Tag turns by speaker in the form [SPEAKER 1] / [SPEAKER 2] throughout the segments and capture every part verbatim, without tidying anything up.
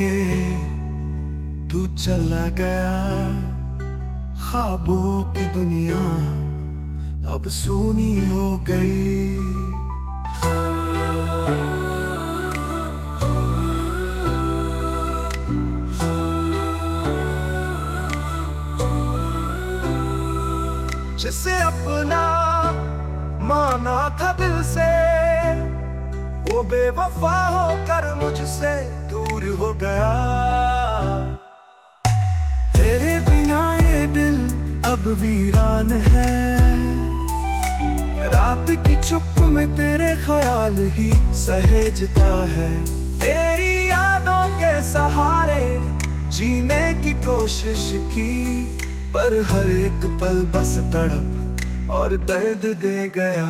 [SPEAKER 1] के तू चला गया। ख्वाबों की दुनिया अब सूनी हो गई। जिसे अपना माना था दिल से, वो बेवफा होकर मुझसे दूर हो गया। तेरे बिना ये दिल अब वीरान है। रात की चुप में तेरे ख्याल ही सहेजता है। तेरी यादों के सहारे जीने की कोशिश की, पर हर एक पल बस तड़प और दर्द दे गया।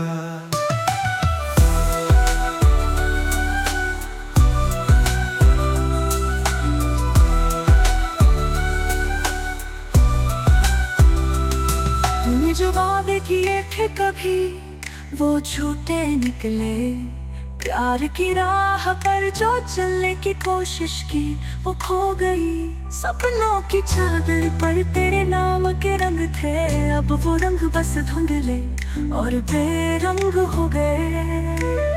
[SPEAKER 2] तूने जो वादे किए थे कभी वो झूठे निकले। प्यार की राह पर जो चलने की कोशिश की वो खो गई। सपनों की चादर पर तेरे नाम के रंग थे, अब वो रंग बस धुंधले और बेरंग हो गए।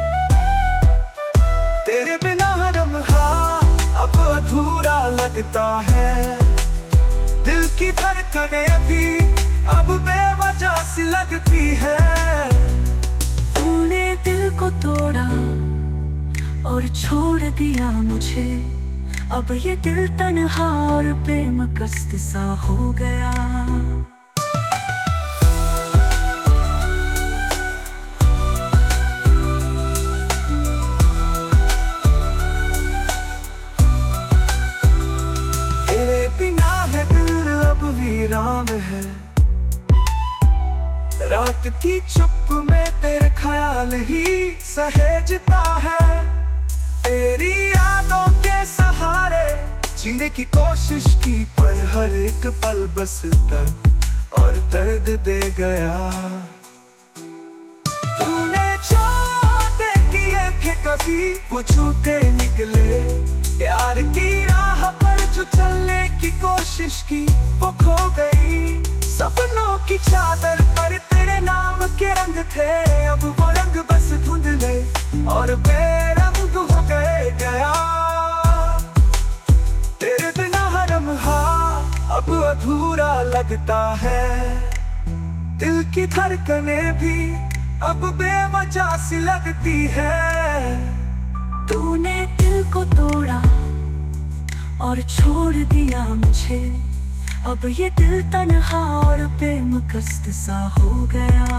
[SPEAKER 1] तेरे बिना लम्हा अब अधूरा लगता है। दिल की धड़कनें भी अब बेवजह सी लगती है।
[SPEAKER 2] तूने दिल को तोड़ा और छोड़ दिया मुझे। अब ये दिल तन्हा और बेमकसद सा हो गया।
[SPEAKER 1] तेरे बिना है दिल अब वीरान है। रात की चुप में तेरे ख्याल ही सहेजता है। तेरी यादों के सहारे जीने की कोशिश की, पर हर एक पल बस दर्द और दर्द दे गया। तूने जो वादे किए थे कभी वो झूठे निकले। प्यार की राह पर जो चलने की कोशिश की वो खो गई। सपनों की चादर पर तेरे नाम के रंग थे, अब वो रंग बस धुंधले और बेरंग हो गए गया। तेरे बिना हर लम्हा अब अधूरा लगता है। दिल की धड़कनें भी अब बेवजह सी लगती है।
[SPEAKER 2] तूने दिल को तोड़ा और छोड़ दिया मुझे। अब ये दिल तन्हा और बेमकसद सा हो गया।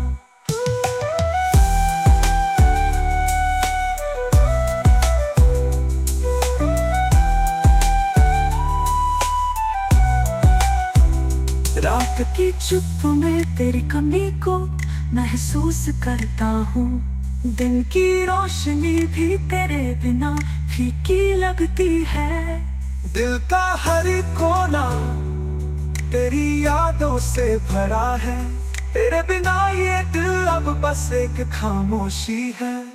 [SPEAKER 2] रात की चुप में तेरी कमी को महसूस करता हूँ। दिन की रोशनी भी तेरे बिना फीकी लगती है।
[SPEAKER 1] दिल का हर कोना तेरी यादों से भरा है। तेरे बिना ये दिल अब बस एक खामोशी है।